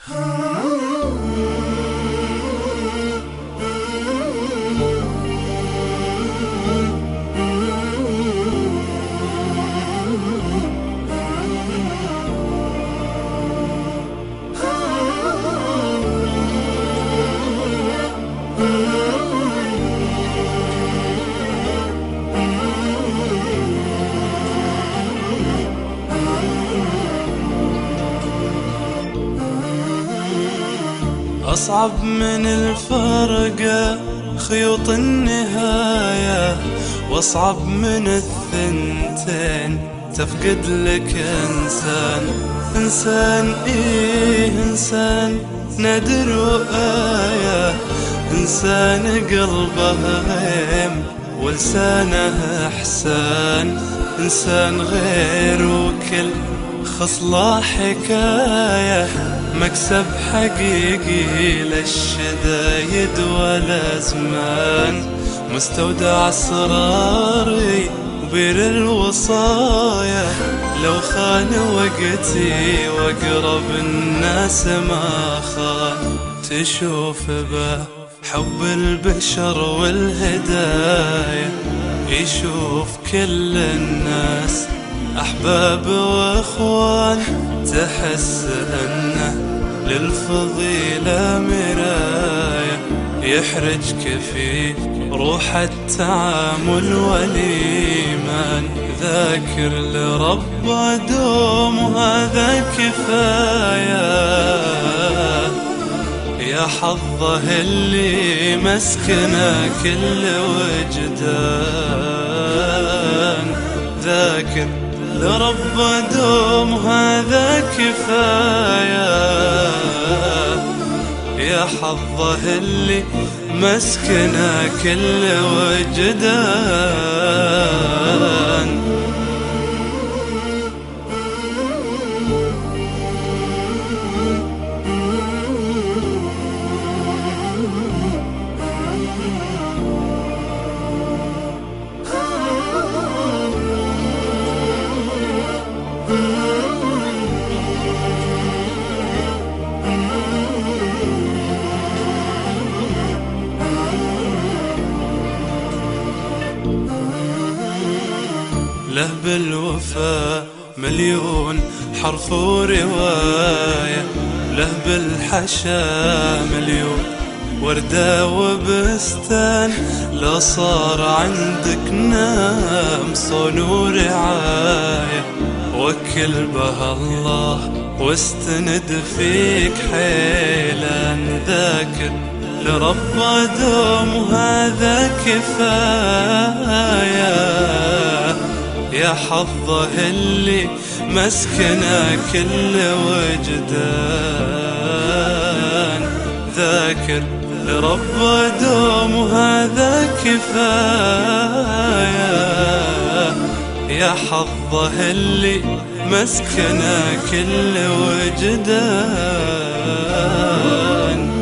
أصعب من الفرقة خيوط النهاية، وأصعب من الثنتين تفقد لك إنسان إنسان نادر وآية، إنسان قلبه غيم ولسانه إحسان، إنسان غير وكل خصلة حكاية، مكسب حقيقي للشدايد والأزمان، مستودع أسراري وبير الوصايا، لو خان وقتي وأقرب الناس ما خان، تشوف به حب البشر والهدايا، يشوف كل الناس أحباب وأخوان، تحس أنه للفضيلة مراية، يحرجك في روح التعامل والإيمان، ذاكر لرب دوم هذا كفاية، يا حظه اللي مسكنه كل وجدان، ذاكر لرب دوم هذا كفاية، يا حظه اللي مسكنه كل وجدان. له بالوفا مليون حرف ورواية، له بالحشا مليون وردة وبستان، لا صار عندك نام صون ورعاية، وكل به الله واستند فيك حيلا، ذاكر لرب دوم هذا كفاية، يا حظه اللي مسكنه كل وجدان، ذاكر لرب دوم هذا كفاية، يا حظه اللي مسكنه كل وجدان.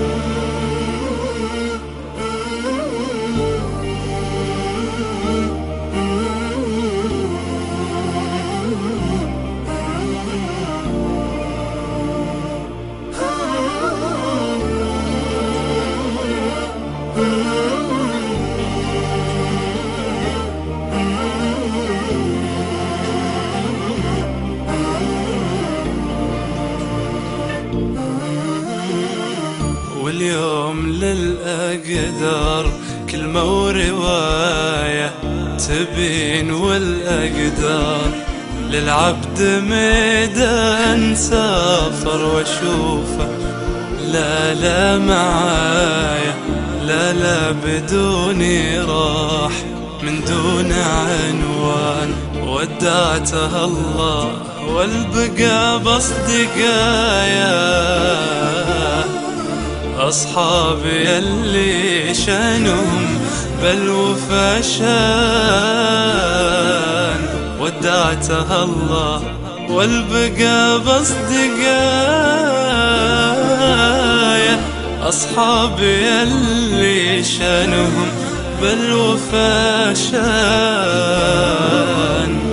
واليوم للأقدار كلمة ورواية تبين، والأقدار للعبد ميدان سافر واشوفه لا معايا، لا بدوني راح من دون عنوان، ودعته الله والبقى بصدقايا، أصحابي اللي شانهم بالوفا شان، ودعته الله والبقى بصدقايا، أصحابي اللي شانهم بالوفا شان.